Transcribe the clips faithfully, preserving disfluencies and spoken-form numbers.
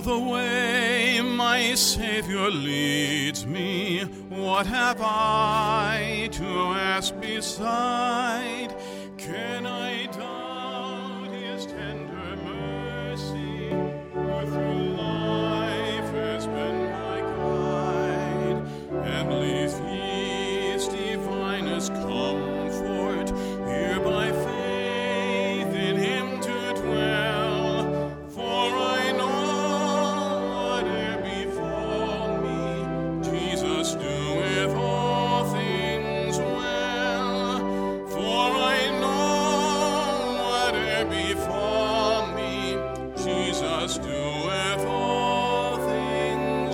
All the way my Savior leads me, what have I to ask beside? Can I doubt his tender mercy, who through life has been my guide? Heavenly peace, divinest comfort, here by faith in him to dwell. For I know whate'er befall me, Jesus doeth all things well. For I know whate'er befall me, Jesus doeth all things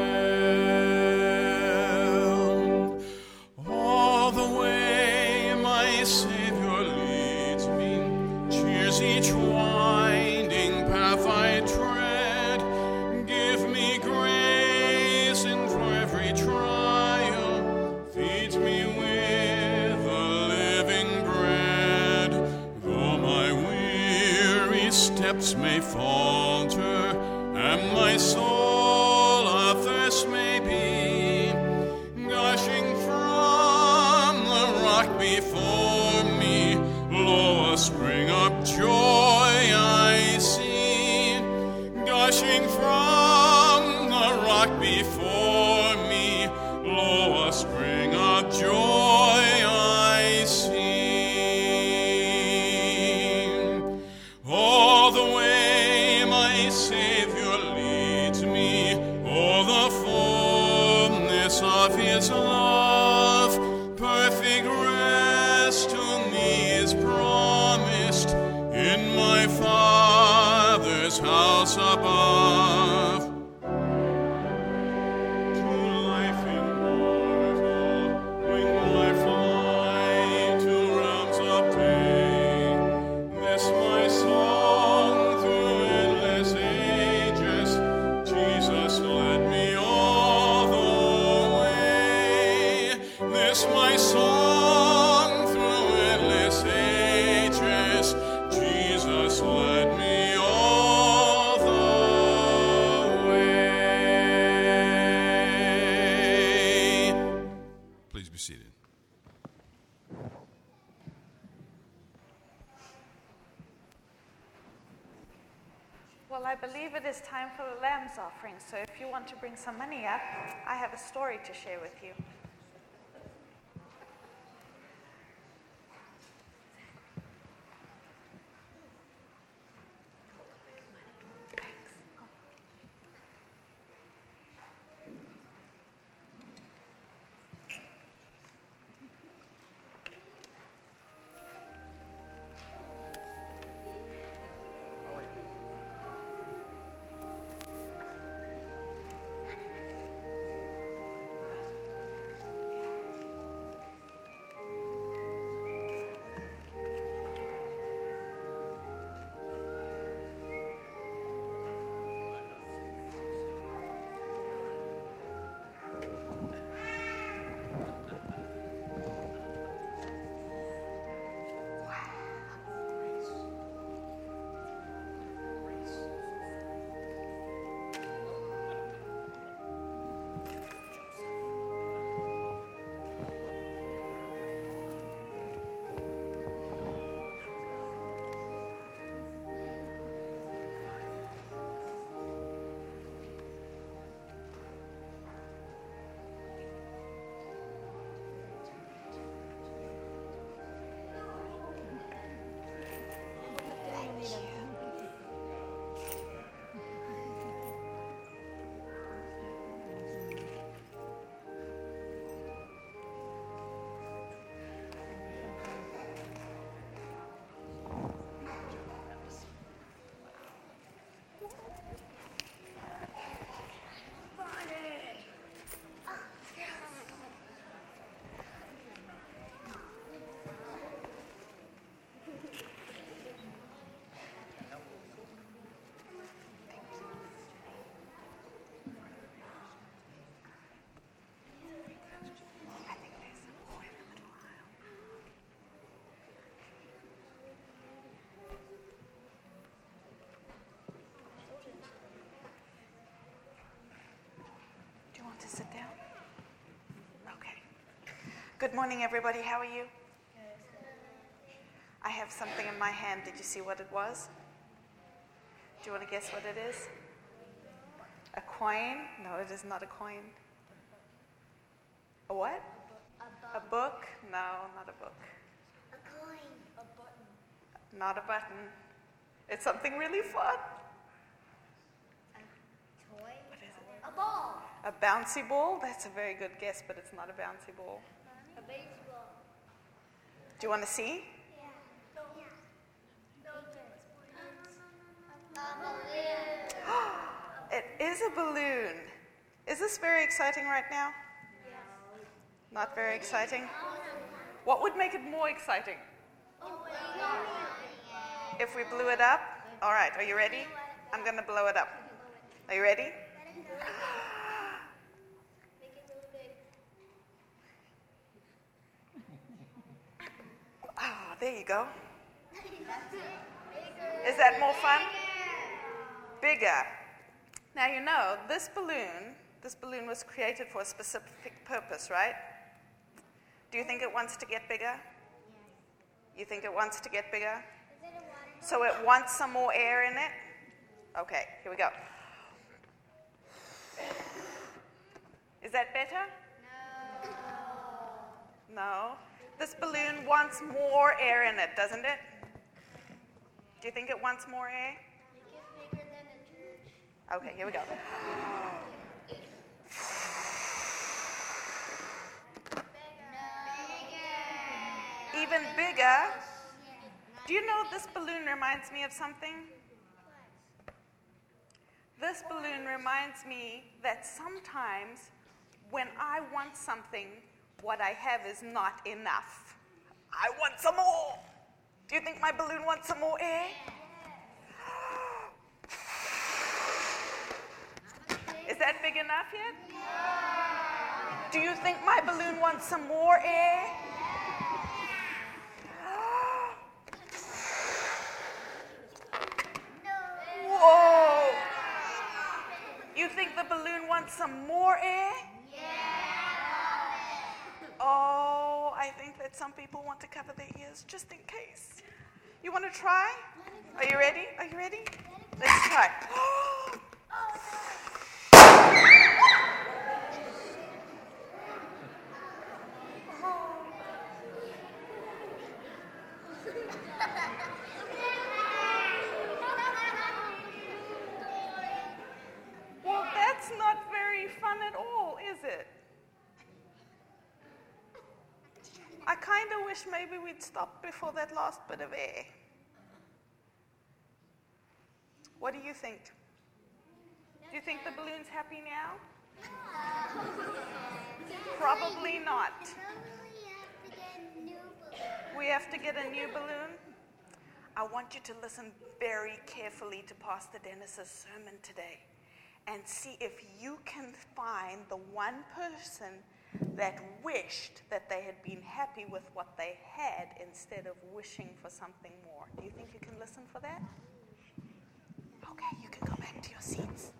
well. All the way my Savior leads me, cheers each winding path I tread. Give me grace in for every trial, feeds me with the living bread. Though my weary steps may falter, and my soul athirst may be, gushing from the rock before me, lo, a spring of joy I see. Gushing from the rock before me, lo, a spring of joy I see. All the way my Savior leads me, oh, the fullness of his love, perfect rest to me is promised in my Father's house above. To life immortal, wing I fly to realms of day. This my song through endless ages, Jesus led me all the way. This my song through endless ages, Jesus led me all the way. Please be seated. Well, I believe it is time for the Lamb's offering, so if you want to bring some money up, I have a story to share with you. Good morning, everybody. How are you? I have something in my hand. Did you see what it was? Do you want to guess what it is? A coin? No, it is not a coin. A what? A book? No, not a book. A coin. A button. Not a button. It's something really fun. A toy. What is it? A ball. A bouncy ball? That's a very good guess, but it's not a bouncy ball. A baseball. Do you want to see? Yeah. A balloon. It is a balloon. Is this very exciting right now? Yes. Not very exciting? What would make it more exciting? If we blew it up? All right, are you ready? I'm going to blow it up. Are you ready? Make it really big. Oh, there you go. Is that more fun? Bigger. Now you know, this balloon, this balloon was created for a specific purpose, right? Do you think it wants to get bigger? You think it wants to get bigger? Is it a water? So it wants some more air in it? Okay, here we go. Is that better? No. No. This balloon wants more air in it, doesn't it? Do you think it wants more air? Make it bigger than a church. Okay, here we go. Bigger. Even bigger. Do you know this balloon reminds me of something? This balloon reminds me that sometimes when I want something, what I have is not enough. I want some more. Do you think my balloon wants some more air? Is that big enough yet? Do you think my balloon wants some more air? Whoa! You think the balloon wants some more air? Oh, I think that some people want to cover their ears just in case. You want to try? Are you ready? Are you ready? Let's try. Well, that's not very fun at all, is it? I kind of wish maybe we'd stop before that last bit of air. What do you think? Do you think the balloon's happy now? Probably not. We have to get a new balloon. I want you to listen very carefully to Pastor Dennis's sermon today and see if you can find the one person that wished that they had been happy with what they had instead of wishing for something more. Do you think you can listen for that? Okay, you can go back to your seats.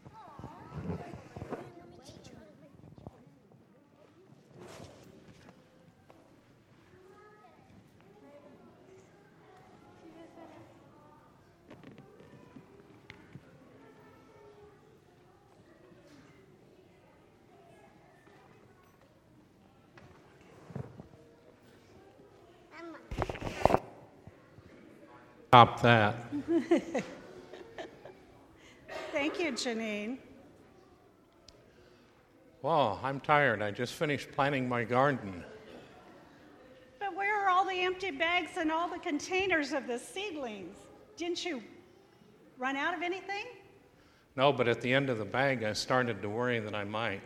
Stop that. Thank you, Janine. Well, I'm tired. I just finished planting my garden. But where are all the empty bags and all the containers of the seedlings? Didn't you run out of anything? No, but at the end of the bag, I started to worry that I might.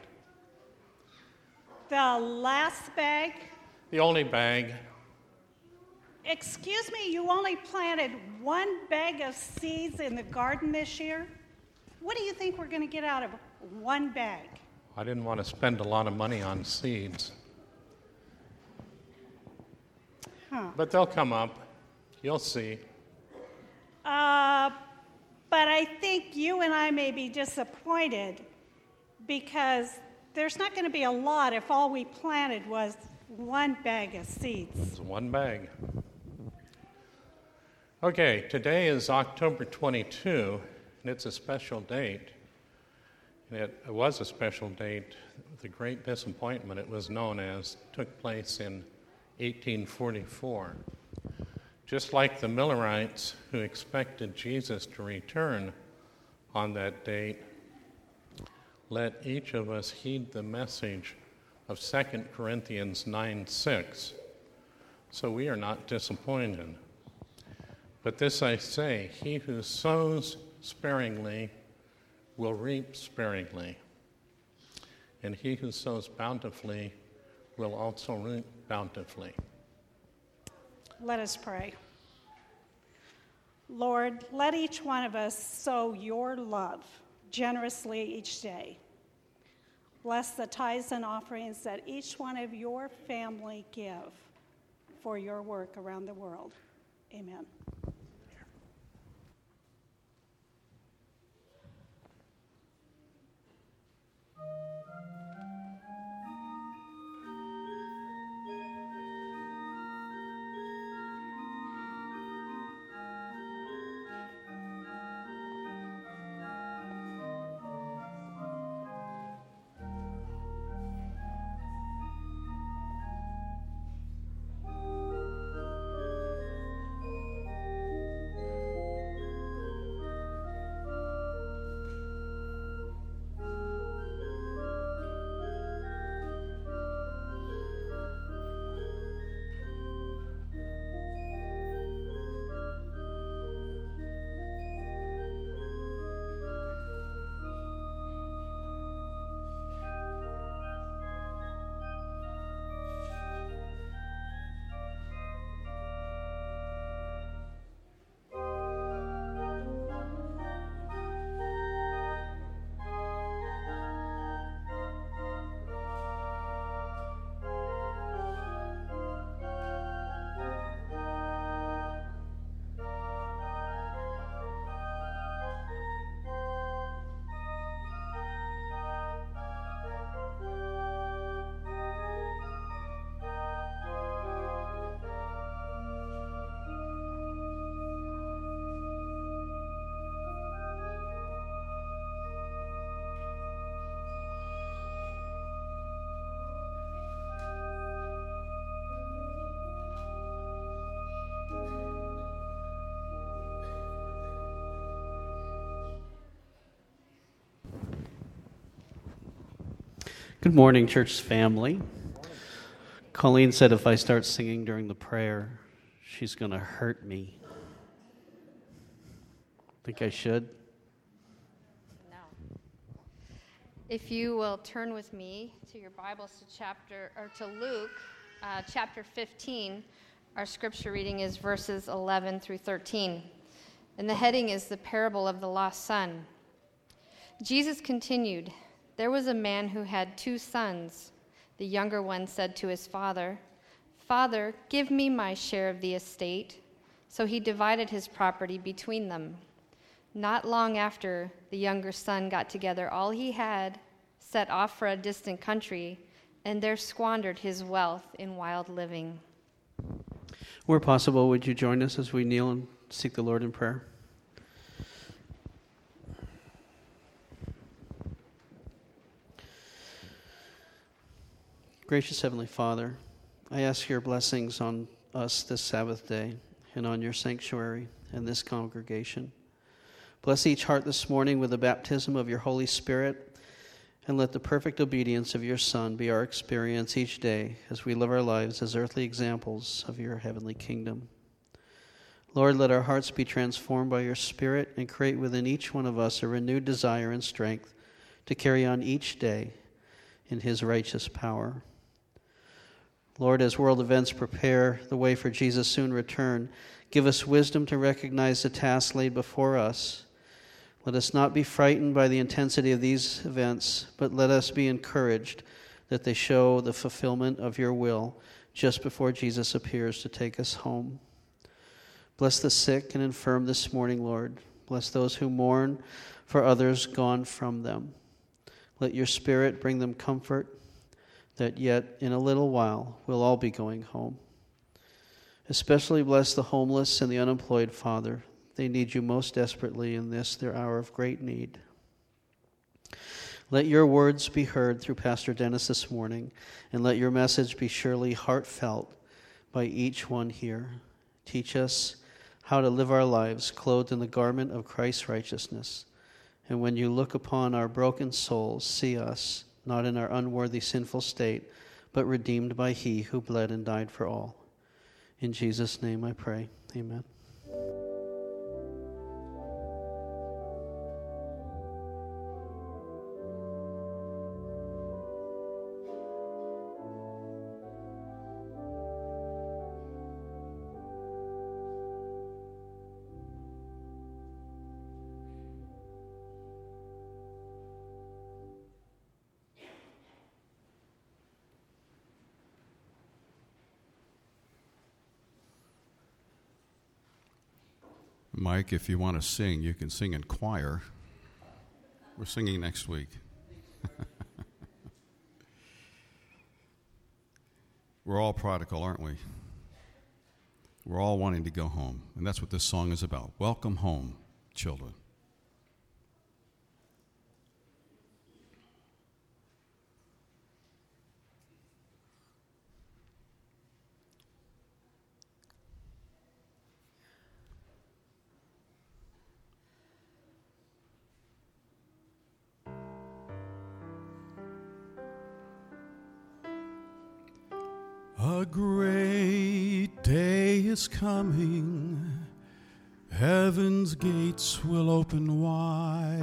The last bag? The only bag. Excuse me, you only planted one bag of seeds in the garden this year? What do you think we're going to get out of one bag? I didn't want to spend a lot of money on seeds. Huh. But they'll come up. You'll see. Uh, but I think you and I may be disappointed because there's not going to be a lot if all we planted was One bag of seeds. It's one bag. Okay, today is October twenty-second, and it's a special date. And it, it was a special date. The Great Disappointment, it was known as, took place in eighteen forty-four. Just like the Millerites who expected Jesus to return on that date, let each of us heed the message of Second Corinthians nine six, so we are not disappointed. But this I say, he who sows sparingly will reap sparingly, and he who sows bountifully will also reap bountifully. Let us pray. Lord, let each one of us sow your love generously each day. Bless the tithes and offerings that each one of your family give for your work around the world. Amen. Good morning, church family. Colleen said if I start singing during the prayer, she's going to hurt me. Think I should? No. If you will turn with me to your Bibles to chapter or to Luke, uh, chapter fifteen, our scripture reading is verses eleven through thirteen, and the heading is the parable of the lost son. Jesus continued. There was a man who had two sons. The younger one said to his father, "Father, give me my share of the estate." So he divided his property between them. Not long after, the younger son got together all he had, set off for a distant country, and there squandered his wealth in wild living. Where possible, would you join us as we kneel and seek the Lord in prayer? Gracious Heavenly Father, I ask your blessings on us this Sabbath day and on your sanctuary and this congregation. Bless each heart this morning with the baptism of your Holy Spirit, and let the perfect obedience of your Son be our experience each day as we live our lives as earthly examples of your heavenly kingdom. Lord, let our hearts be transformed by your Spirit and create within each one of us a renewed desire and strength to carry on each day in his righteous power. Lord, as world events prepare the way for Jesus' soon return, give us wisdom to recognize the task laid before us. Let us not be frightened by the intensity of these events, but let us be encouraged that they show the fulfillment of your will just before Jesus appears to take us home. Bless the sick and infirm this morning, Lord. Bless those who mourn for others gone from them. Let your Spirit bring them comfort. that yet in a little while we'll all be going home. Especially bless the homeless and the unemployed, Father. They need you most desperately in this, their hour of great need. Let your words be heard through Pastor Dennis this morning, and let your message be surely heartfelt by each one here. Teach us how to live our lives clothed in the garment of Christ's righteousness. And when you look upon our broken souls, see us, not in our unworthy sinful state, but redeemed by he who bled and died for all. In Jesus' name I pray. Amen. Mike, if you want to sing, you can sing in choir. We're singing next week. We're all prodigal, aren't we? We're all wanting to go home, and that's what this song is about. Welcome home, children. A great day is coming, heaven's gates will open wide,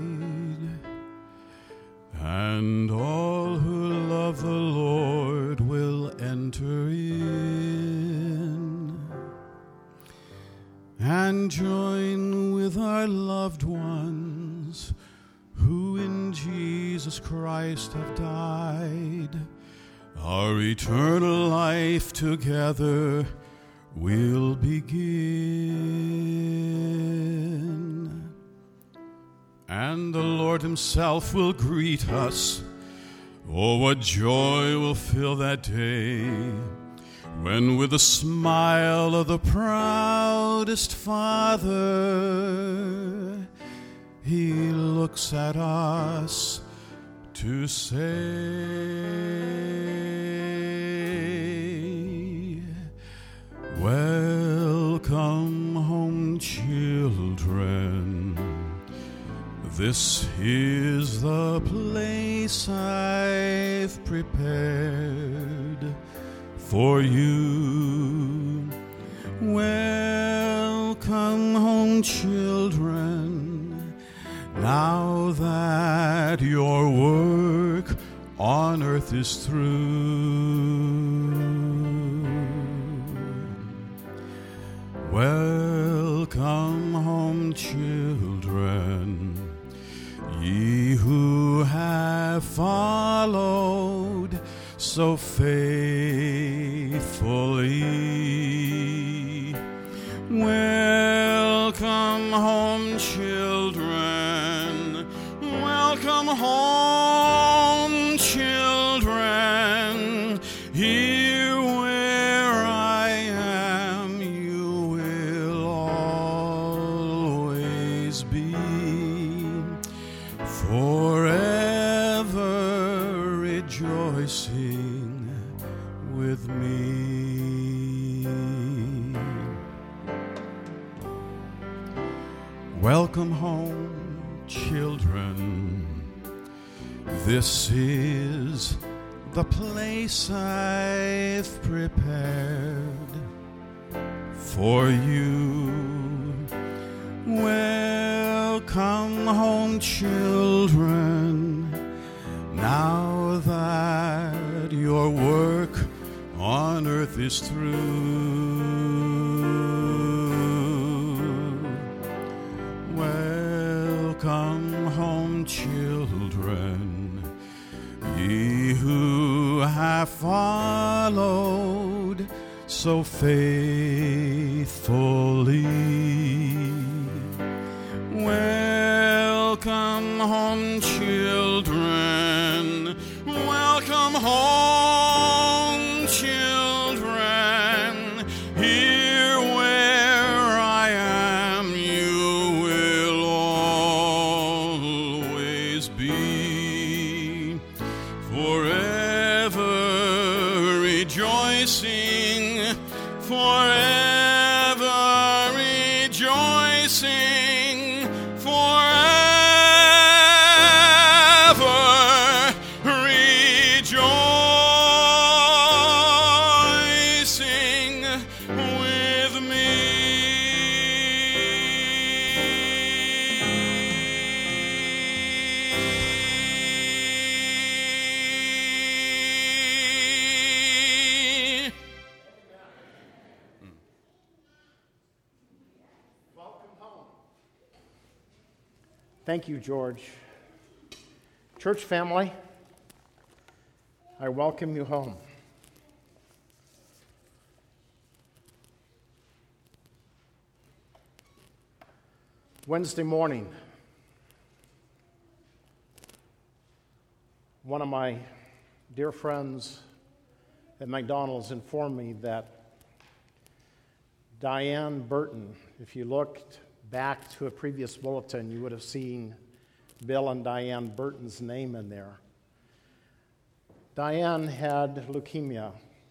and all who love the Lord will enter in, and join with our loved ones who in Jesus Christ have died. Our eternal life together will begin. And the Lord himself will greet us. Oh, what joy will fill that day, when with a smile of the proudest Father, he looks at us to say, welcome home, children. This is the place I've prepared for you. Welcome home, children. Now that your work on earth is through, welcome home, children, ye who have followed so faithfully. Welcome home, children. Welcome home, children. Here where I am, you will always be, forever rejoicing with me. Welcome home, children. This is the place I've prepared for you. Welcome home, children. Now that your work on earth is through, welcome home, children, ye who have followed so faithfully. Welcome home, children. Welcome Welcome home, children. Here where I am, you will always be. Forever rejoicing, forever rejoicing, forever rejoicing with me. Thank you, George. Church family, I welcome you home. Wednesday morning, one of my dear friends at McDonald's informed me that Diane Burton, if you looked back to a previous bulletin, you would have seen Bill and Diane Burton's name in there. Diane had leukemia.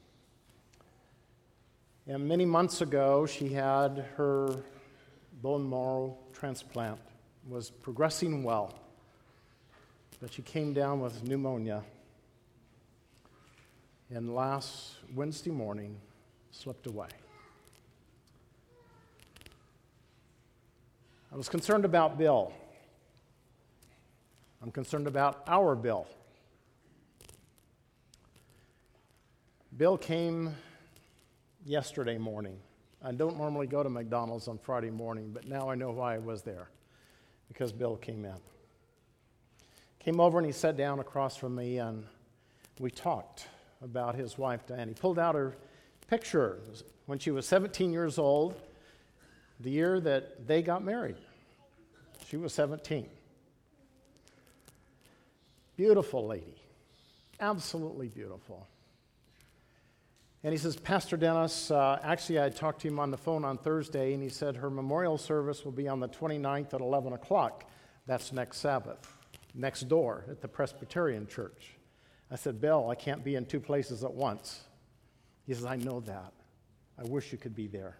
And many months ago, she had her bone marrow transplant. It was progressing well. But she came down with pneumonia. And last Wednesday morning, slipped away. I was concerned about Bill. I'm concerned about our Bill. Bill came yesterday morning. I don't normally go to McDonald's on Friday morning, but now I know why I was there, because Bill came in. Came over and he sat down across from me and we talked about his wife, Diane. He pulled out her picture when she was seventeen years old, the year that they got married. She was seventeen. Beautiful lady. Absolutely beautiful. And he says, Pastor Dennis, uh, actually I talked to him on the phone on Thursday, and he said her memorial service will be on the twenty-ninth at eleven o'clock. That's next Sabbath, next door at the Presbyterian Church. I said, Bill, I can't be in two places at once. He says, I know that. I wish you could be there.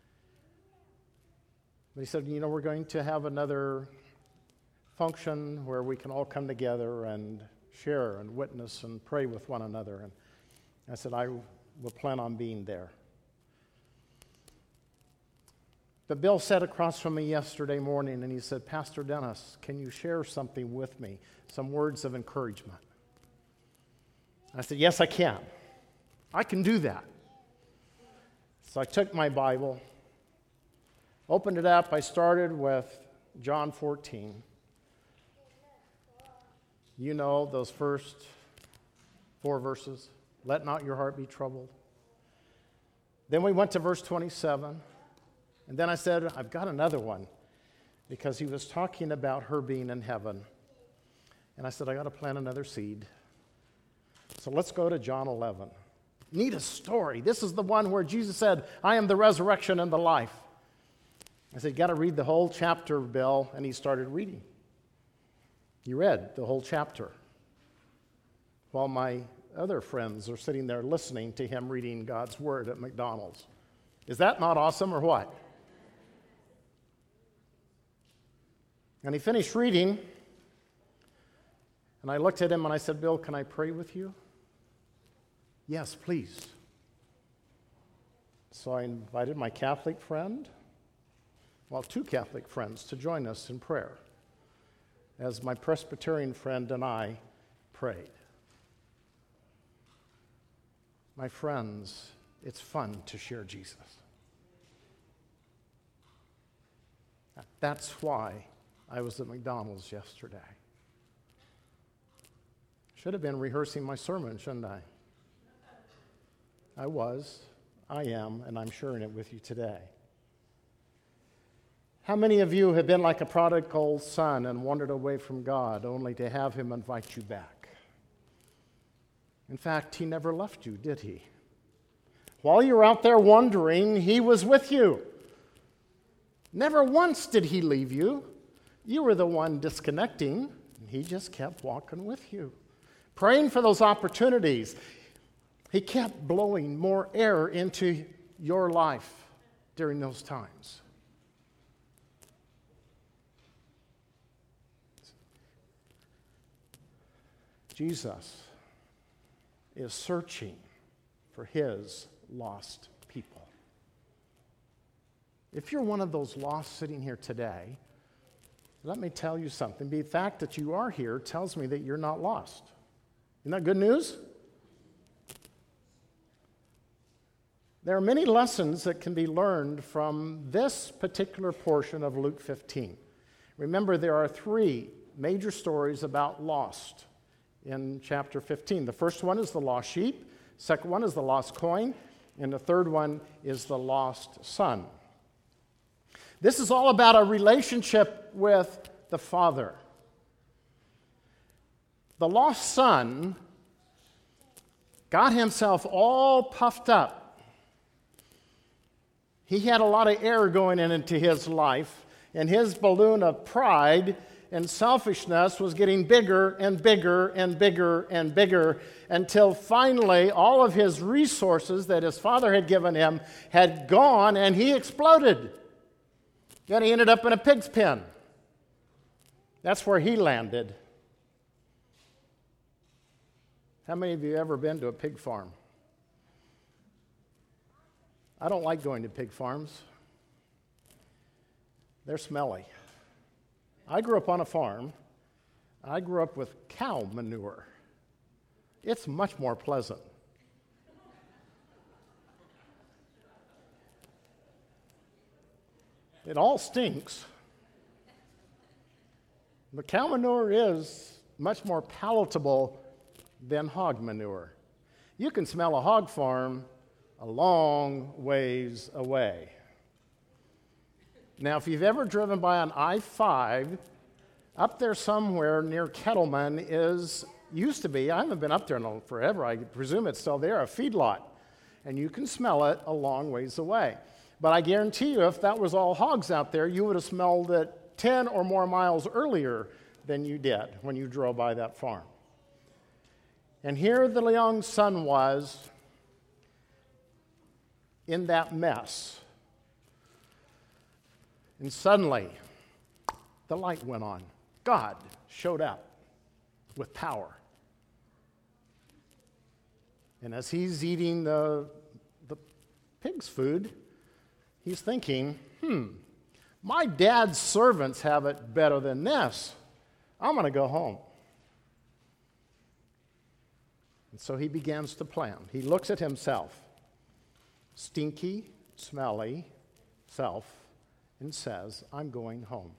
But he said, you know, we're going to have another function where we can all come together and share and witness and pray with one another. And I said, I will plan on being there. But Bill sat across from me yesterday morning and he said, Pastor Dennis, can you share something with me, some words of encouragement? I said, yes, I can. I can do that. So I took my Bible, opened it up. I started with John fourteen. You know those first four verses. Let not your heart be troubled. Then we went to verse twenty-seven. And then I said, I've got another one, because he was talking about her being in heaven. And I said, I got to plant another seed. So let's go to John eleven. Need a story. This is the one where Jesus said, I am the resurrection and the life. I said, you got to read the whole chapter, Bill. And he started reading. He read the whole chapter while my other friends are sitting there listening to him reading God's word at McDonald's. Is that not awesome or what? And he finished reading, and I looked at him and I said, Bill, can I pray with you? Yes, please. So I invited my Catholic friend, well, two Catholic friends, to join us in prayer as my Presbyterian friend and I prayed. My friends, it's fun to share Jesus. That's why I was at McDonald's yesterday. Should have been rehearsing my sermon, shouldn't I? I was, I am, and I'm sharing it with you today. How many of you have been like a prodigal son and wandered away from God only to have him invite you back? In fact, he never left you, did he? While you were out there wandering, he was with you. Never once did he leave you. You were the one disconnecting, and he just kept walking with you, praying for those opportunities. He kept blowing more air into your life during those times. Jesus is searching for his lost people. If you're one of those lost sitting here today, let me tell you something. The fact that you are here tells me that you're not lost. Isn't that good news? There are many lessons that can be learned from this particular portion of Luke fifteen. Remember, there are three major stories about lost in chapter fifteen. The first one is the lost sheep, second one is the lost coin, and the third one is the lost son. This is all about a relationship with the Father. The lost son got himself all puffed up. He had a lot of air going in into his life, and his balloon of pride and selfishness was getting bigger and bigger and bigger and bigger until finally all of his resources that his father had given him had gone, and he exploded. Then he ended up in a pig's pen. That's where he landed. How many of you have ever been to a pig farm? I don't like going to pig farms. They're smelly. I grew up on a farm. I grew up with cow manure. It's much more pleasant. It all stinks. But cow manure is much more palatable than hog manure. You can smell a hog farm a long ways away. Now, if you've ever driven by on I five, up there somewhere near Kettleman is, used to be, I haven't been up there in forever, I presume it's still there, a feedlot. And you can smell it a long ways away. But I guarantee you, if that was all hogs out there, you would have smelled it ten or more miles earlier than you did when you drove by that farm. And here the young son was in that mess. And suddenly, the light went on. God showed up with power. And as he's eating the, the pig's food, he's thinking, hmm, my dad's servants have it better than this. I'm going to go home. And so he begins to plan. He looks at himself, stinky, smelly self, and says, I'm going home.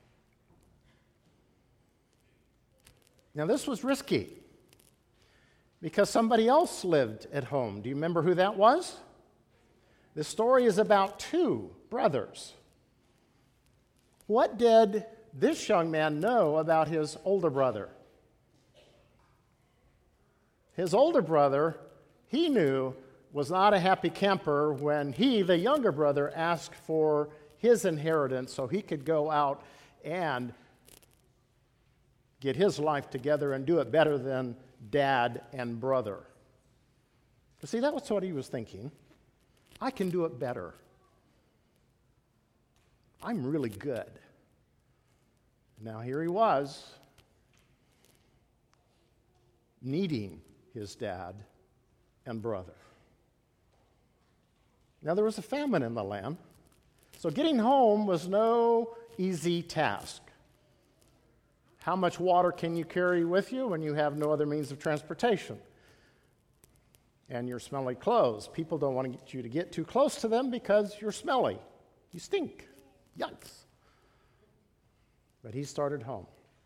Now, this was risky because somebody else lived at home. Do you remember who that was? The story is about two brothers. What did this young man know about his older brother? His older brother, he knew, was not a happy camper when he, the younger brother, asked for his inheritance so he could go out and get his life together and do it better than dad and brother. You see, that was what he was thinking. I can do it better. I'm really good. Now here he was, needing his dad and brother. Now there was a famine in the land, so getting home was no easy task. How much water can you carry with you when you have no other means of transportation? And your smelly clothes. People don't want to get you to get too close to them because you're smelly. You stink. Yikes. But he started home.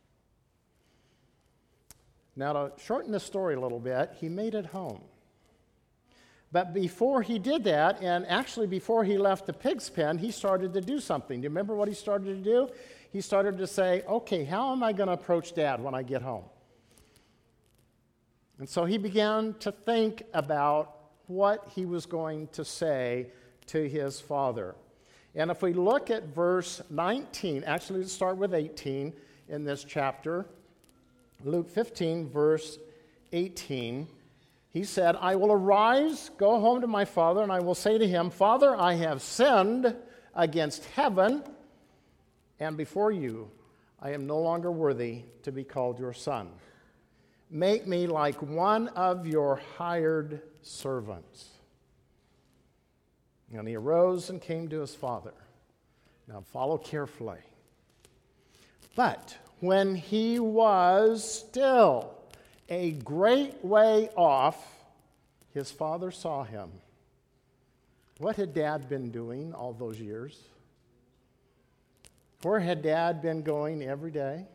Now, to shorten the story a little bit, he made it home. But before he did that, and actually before he left the pig's pen, he started to do something. Do you remember what he started to do? He started to say, okay, how am I going to approach Dad when I get home? And so he began to think about what he was going to say to his father. And if we look at verse nineteen, actually let's start with eighteen in this chapter. Luke fifteen, verse eighteen, he said, I will arise, go home to my father, and I will say to him, Father, I have sinned against heaven, and before you I am no longer worthy to be called your son. Make me like one of your hired servants. And he arose and came to his father. Now follow carefully. But when he was still a great way off, his father saw him. What had Dad been doing all those years? Where had Dad been going every day?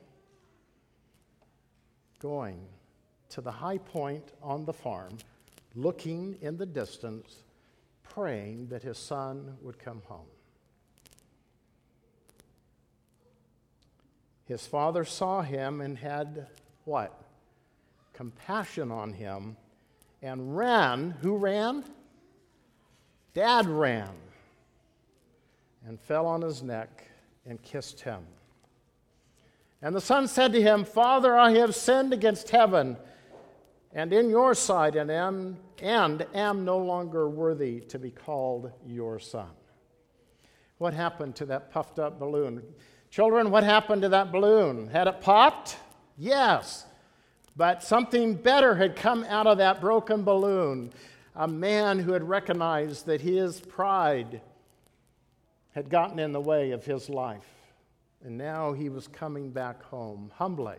Going to the high point on the farm, looking in the distance, praying that his son would come home. His father saw him and had what? Compassion on him and ran. Who ran? Dad ran and fell on his neck and kissed him. And the son said to him, Father, I have sinned against heaven and in your sight, and am, and am no longer worthy to be called your son. What happened to that puffed up balloon? Children, what happened to that balloon? Had it popped? Yes. But something better had come out of that broken balloon. A man who had recognized that his pride had gotten in the way of his life. And now he was coming back home humbly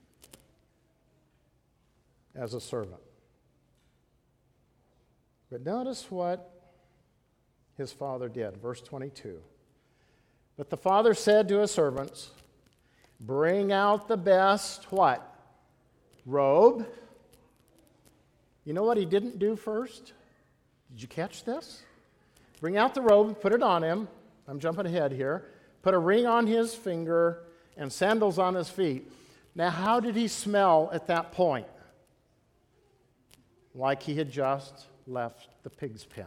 as a servant. But notice what his father did. Verse twenty-two. But the father said to his servants, bring out the best, what? Robe. You know what he didn't do first? Did you catch this? Bring out the robe, put it on him. I'm jumping ahead here. Put a ring on his finger and sandals on his feet. Now, how did he smell at that point? Like he had just left the pig's pen.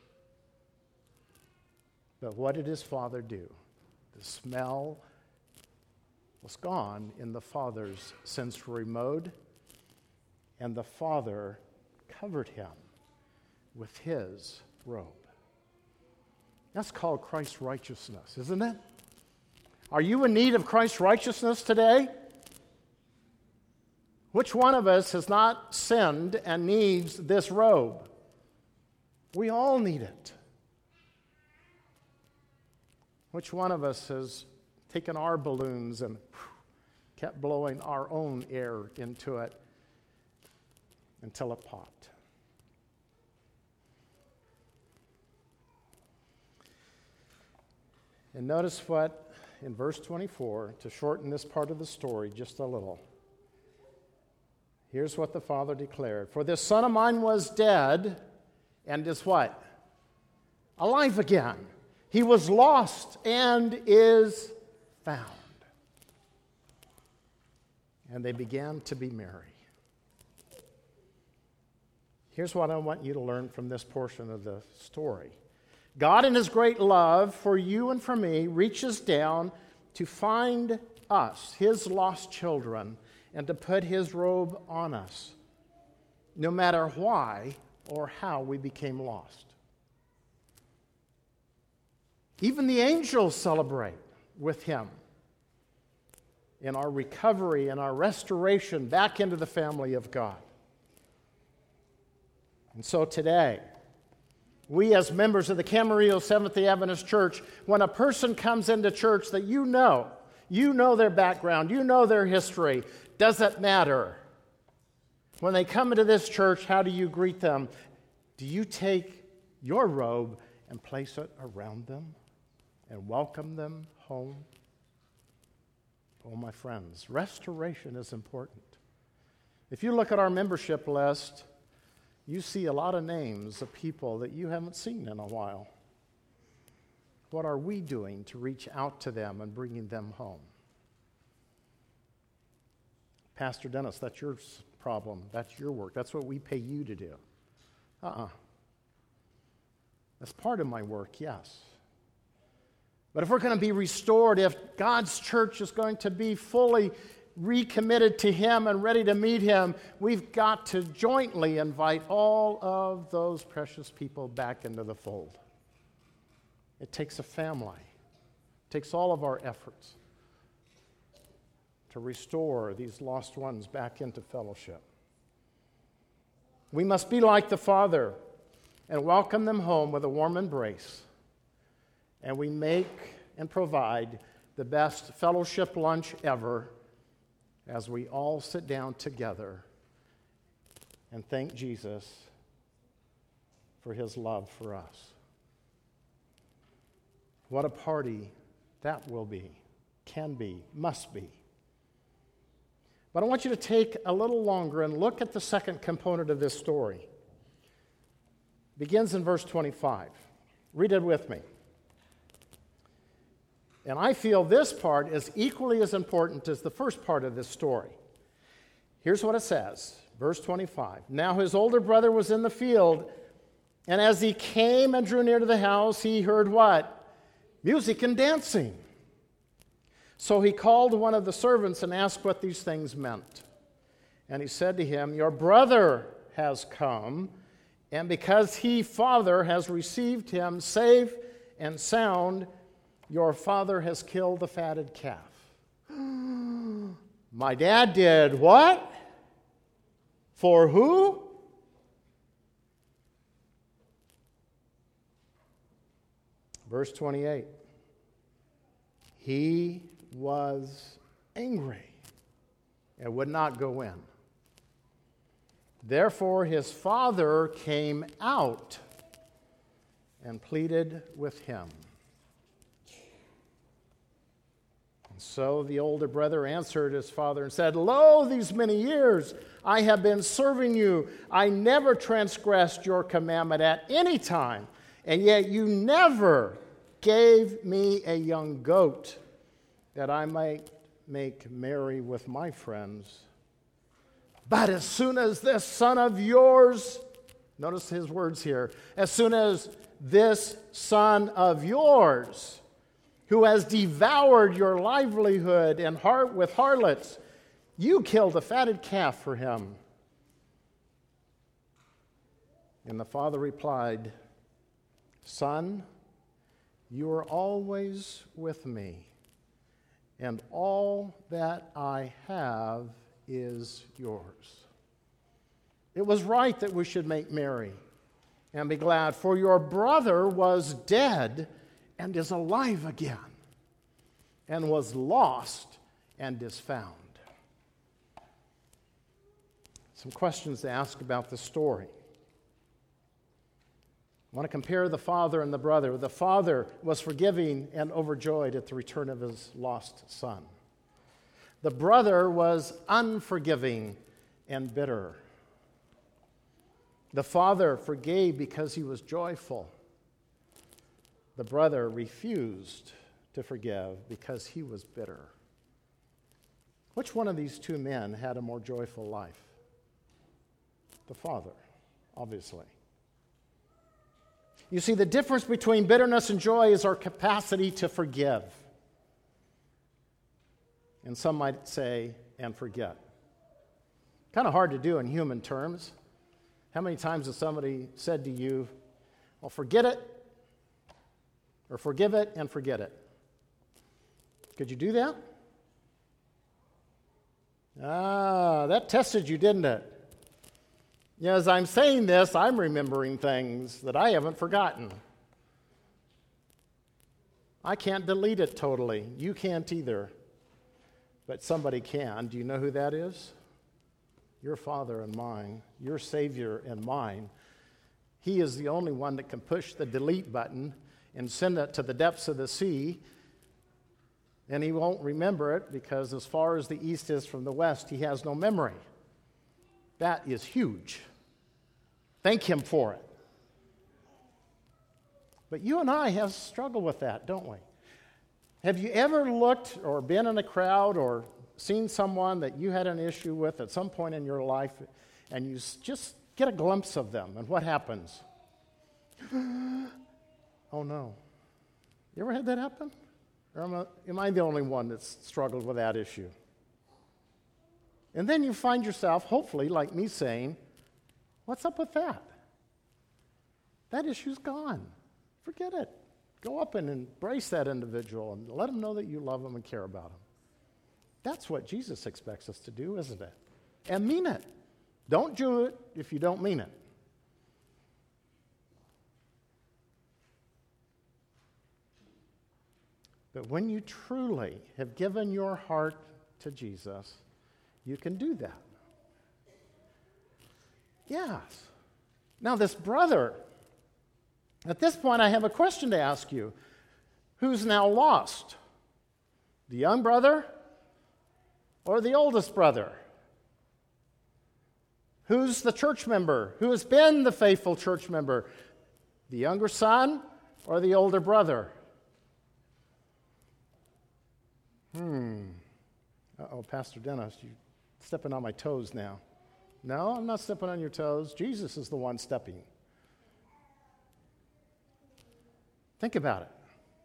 But what did his father do? The smell was gone in the father's sensory mode, and the father covered him with his robe. That's called Christ's righteousness, isn't it? Are you in need of Christ's righteousness today? Which one of us has not sinned and needs this robe? We all need it. Which one of us has taken our balloons and kept blowing our own air into it until it popped? And notice what, in verse twenty-four, to shorten this part of the story just a little, here's what the father declared. For this son of mine was dead and is what? Alive again. He was lost and is found. And they began to be merry. Here's what I want you to learn from this portion of the story. God, in his great love for you and for me, reaches down to find us, his lost children, and to put his robe on us, no matter why or how we became lost. Even the angels celebrate with him in our recovery and our restoration back into the family of God. And so today, we as members of the Camarillo Seventh-day Adventist Church, when a person comes into church that you know, you know their background, you know their history, doesn't matter. When they come into this church, how do you greet them? Do you take your robe and place it around them and welcome them home? Oh, my friends, restoration is important. If you look at our membership list, you see a lot of names of people that you haven't seen in a while. What are we doing to reach out to them and bringing them home? Pastor Dennis, that's your problem. That's your work. That's what we pay you to do. Uh-uh. That's part of my work, yes. But if we're going to be restored, if God's church is going to be fully recommitted to Him and ready to meet Him, we've got to jointly invite all of those precious people back into the fold. It takes a family. It takes all of our efforts to restore these lost ones back into fellowship. We must be like the Father and welcome them home with a warm embrace. And we make and provide the best fellowship lunch ever as we all sit down together and thank Jesus for His love for us. What a party that will be, can be, must be. But I want you to take a little longer and look at the second component of this story. It begins in verse twenty-five. Read it with me. And I feel this part is equally as important as the first part of this story. Here's what it says, verse twenty-five. Now his older brother was in the field, and as he came and drew near to the house, he heard what? Music and dancing. So he called one of the servants and asked what these things meant. And he said to him, your brother has come, and because he, father, has received him safe and sound, your father has killed the fatted calf. My dad did what? For who? Verse twenty-eight. He was angry and would not go in. Therefore his father came out and pleaded with him. So the older brother answered his father and said, lo, these many years I have been serving you. I never transgressed your commandment at any time, and yet you never gave me a young goat that I might make merry with my friends. But as soon as this son of yours, notice his words here, as soon as this son of yours, who has devoured your livelihood and heart with harlots, you killed a fatted calf for him. And the father replied, son, you are always with me, and all that I have is yours. It was right that we should make merry and be glad, for your brother was dead and is alive again, and was lost and is found. Some questions to ask about the story. I want to compare the father and the brother. The father was forgiving and overjoyed at the return of his lost son. The brother was unforgiving and bitter. The father forgave because he was joyful. The brother refused to forgive because he was bitter. Which one of these two men had a more joyful life? The father, obviously. You see, the difference between bitterness and joy is our capacity to forgive. And some might say, and forget. Kind of hard to do in human terms. How many times has somebody said to you, well, forget it, or forgive it and forget it? Could you do that? Ah, that tested you, didn't it? Yeah, as I'm saying this, I'm remembering things that I haven't forgotten. I can't delete it totally. You can't either. But somebody can. Do you know who that is? Your Father and mine, your Savior and mine. He is the only one that can push the delete button and send it to the depths of the sea, and he won't remember it because as far as the east is from the west, he has no memory. That is huge. Thank him for it. But you and I have struggled with that, don't we? Have you ever looked or been in a crowd or seen someone that you had an issue with at some point in your life, and you just get a glimpse of them, and what happens? Oh no. You ever had that happen? Or am I, am I the only one that's struggled with that issue? And then you find yourself, hopefully, like me, saying, what's up with that? That issue's gone. Forget it. Go up and embrace that individual and let them know that you love them and care about them. That's what Jesus expects us to do, isn't it? And mean it. Don't do it if you don't mean it. But when you truly have given your heart to Jesus, you can do that. Yes. Now, this brother, at this point, I have a question to ask you. Who's now lost? The young brother or the oldest brother? Who's the church member? Who has been the faithful church member? The younger son or the older brother? Hmm. Uh-oh, Pastor Dennis, you're stepping on my toes now. No, I'm not stepping on your toes. Jesus is the one stepping. Think about it.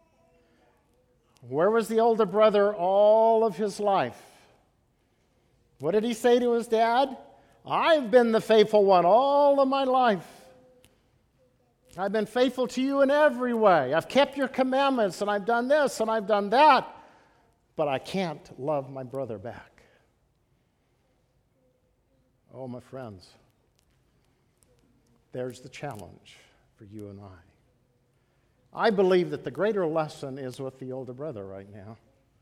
Where was the older brother all of his life? What did he say to his dad? I've been the faithful one all of my life. I've been faithful to you in every way. I've kept your commandments, and I've done this, and I've done that. But I can't love my brother back. Oh, my friends, there's the challenge for you and I. I believe that the greater lesson is with the older brother right now.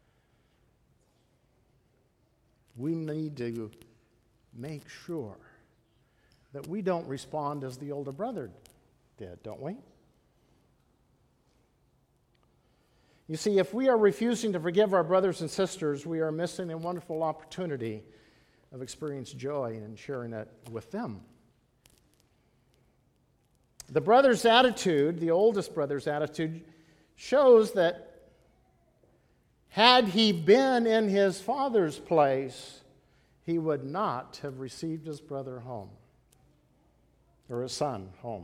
We need to make sure that we don't respond as the older brother did, don't we? You see, if we are refusing to forgive our brothers and sisters, we are missing a wonderful opportunity of experiencing joy and sharing it with them. The brother's attitude, the oldest brother's attitude, shows that had he been in his father's place, he would not have received his brother home, or his son home.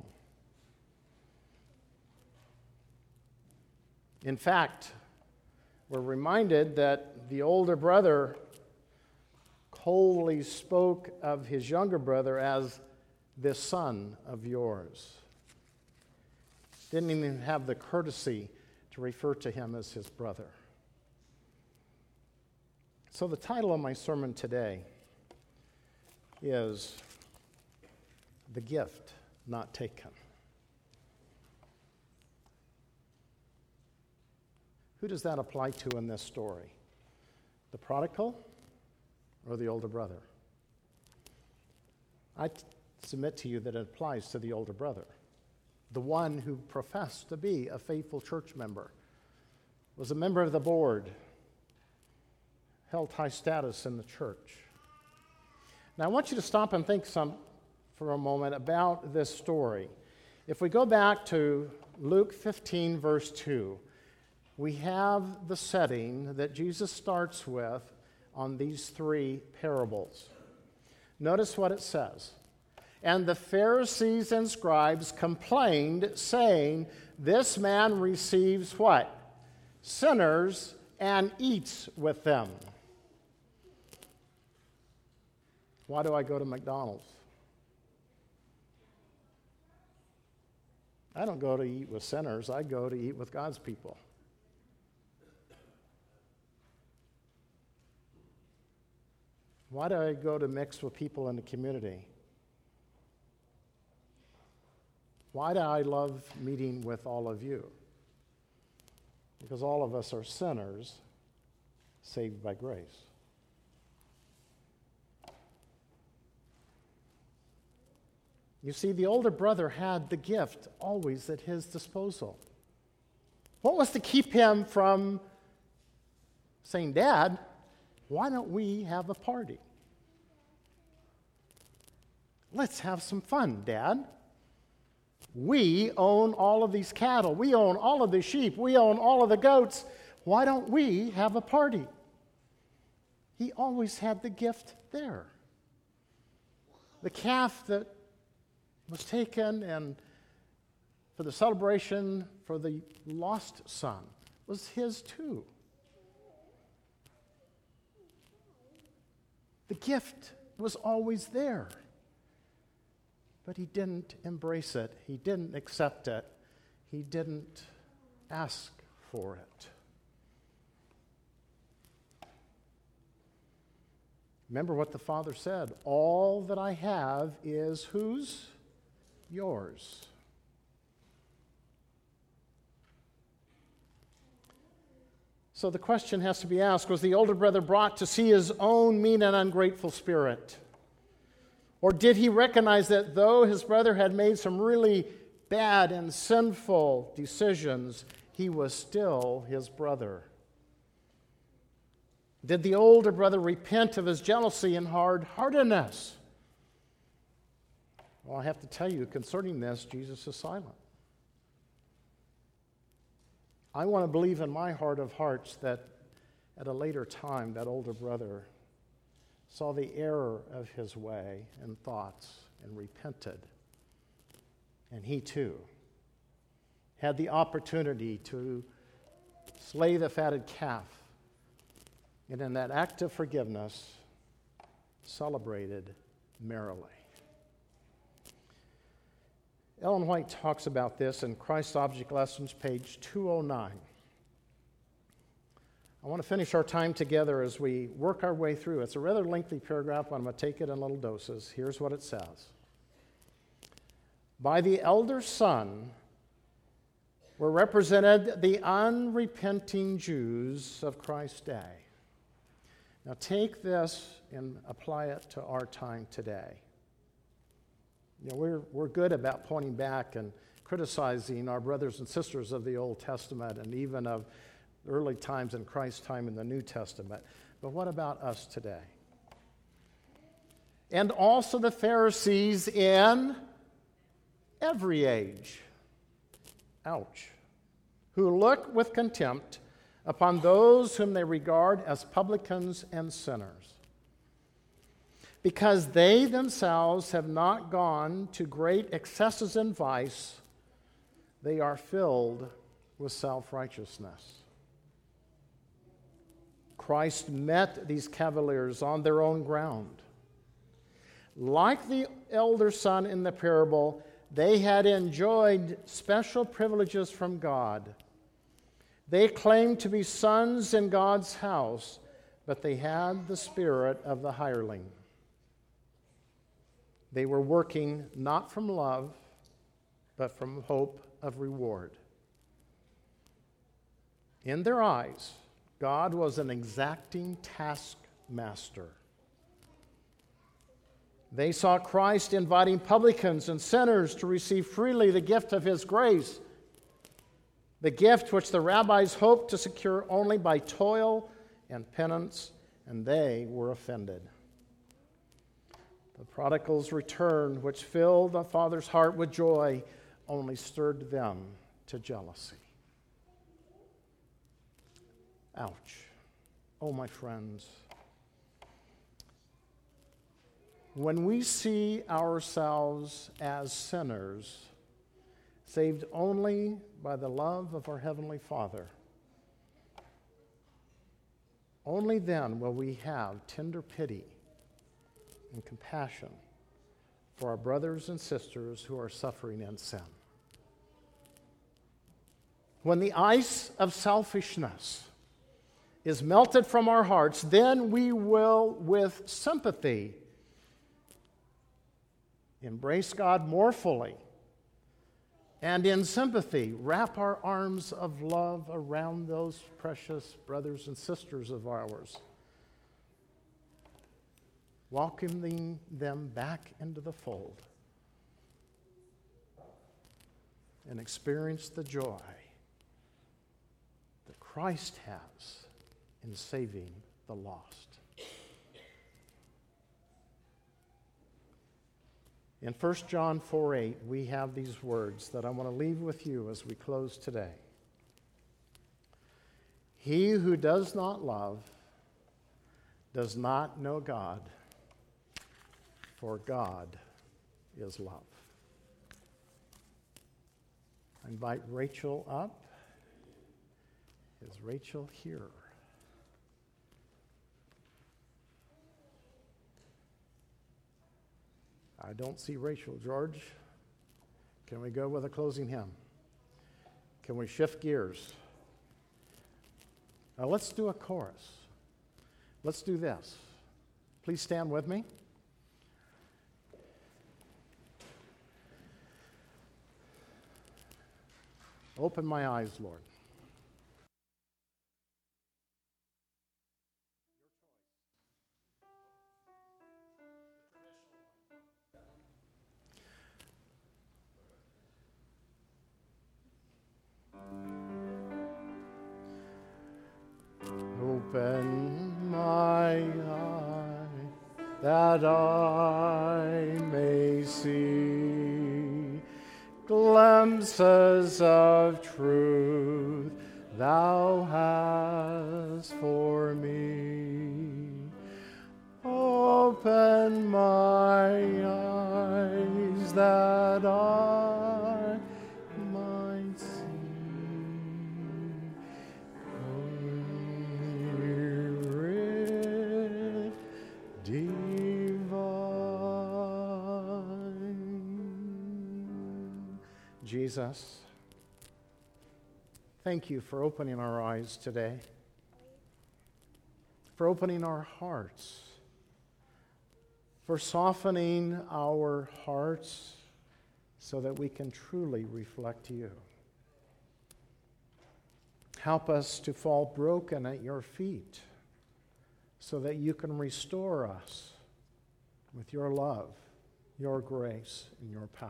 In fact, we're reminded that the older brother coldly spoke of his younger brother as this son of yours. Didn't even have the courtesy to refer to him as his brother. So the title of my sermon today is The Gift Not Taken. Who does that apply to in this story? The prodigal or the older brother? I t- submit to you that it applies to the older brother, the one who professed to be a faithful church member, was a member of the board, held high status in the church. Now, I want you to stop and think some for a moment about this story. If we go back to Luke fifteen, verse two, we have the setting that Jesus starts with on these three parables. Notice what it says. And the Pharisees and scribes complained, saying, this man receives what? Sinners and eats with them. Why do I go to McDonald's? I don't go to eat with sinners. I go to eat with God's people. Why do I go to mix with people in the community? Why do I love meeting with all of you? Because all of us are sinners saved by grace. You see, the older brother had the gift always at his disposal. What was to keep him from saying, Dad, why don't we have a party? Let's have some fun, Dad. We own all of these cattle. We own all of the sheep. We own all of the goats. Why don't we have a party? He always had the gift there. The calf that was taken and for the celebration for the lost son was his too. The gift was always there, but he didn't embrace it. He didn't accept it. He didn't ask for it. Remember what the Father said, all that I have is whose? Yours. So the question has to be asked, was the older brother brought to see his own mean and ungrateful spirit? Or did he recognize that though his brother had made some really bad and sinful decisions, he was still his brother? Did the older brother repent of his jealousy and hard-heartedness? Well, I have to tell you, concerning this, Jesus is silent. I want to believe in my heart of hearts that at a later time, that older brother saw the error of his way and thoughts and repented. And he too had the opportunity to slay the fatted calf. And in that act of forgiveness, celebrated merrily. Ellen White talks about this in Christ's Object Lessons, page two oh nine. I want to finish our time together as we work our way through. It's a rather lengthy paragraph, but I'm going to take it in little doses. Here's what it says. By the elder son were represented the unrepenting Jews of Christ's day. Now take this and apply it to our time today. You know, we're, we're good about pointing back and criticizing our brothers and sisters of the Old Testament and even of early times in Christ's time in the New Testament. But what about us today? And also the Pharisees in every age. Ouch. Who look with contempt upon those whom they regard as publicans and sinners, because they themselves have not gone to great excesses in vice, they are filled with self-righteousness. Christ met these cavaliers on their own ground. Like the elder son in the parable, they had enjoyed special privileges from God. They claimed to be sons in God's house, but they had the spirit of the hireling. They were working not from love, but from hope of reward. In their eyes, God was an exacting taskmaster. They saw Christ inviting publicans and sinners to receive freely the gift of his grace, the gift which the rabbis hoped to secure only by toil and penance, and they were offended. The prodigal's return, which filled the father's heart with joy, only stirred them to jealousy. Ouch. Oh, my friends. When we see ourselves as sinners, saved only by the love of our Heavenly Father, only then will we have tender pity and compassion for our brothers and sisters who are suffering in sin. When the ice of selfishness is melted from our hearts, then we will, with sympathy, embrace God more fully, and in sympathy, wrap our arms of love around those precious brothers and sisters of ours, welcoming them back into the fold, and experience the joy that Christ has in saving the lost. In First John four eight, we have these words that I want to leave with you as we close today. He who does not love does not know God, for God is love. I invite Rachel up. Is Rachel here? I don't see Rachel. George, can we go with a closing hymn? Can we shift gears? Now let's do a chorus. Let's do this. Please stand with me. Open my eyes, Lord. Open my eye that I may see glimpses of truth thou hast for me. Open my eyes that I might see. Spirit divine. Jesus, thank you for opening our eyes today, for opening our hearts, for softening our hearts so that we can truly reflect you. Help us to fall broken at your feet so that you can restore us with your love, your grace, and your power.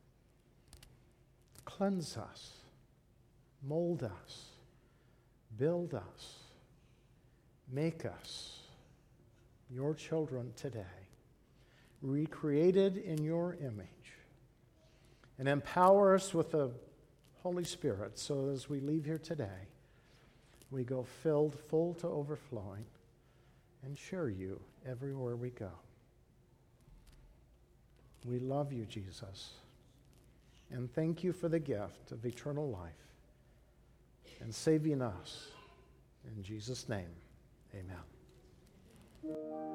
Cleanse us, mold us, build us, make us your children today, recreated in your image, and empower us with the Holy Spirit so as we leave here today, we go filled full to overflowing and share you everywhere we go. We love you, Jesus, and thank you for the gift of eternal life and saving us. In Jesus' name, amen.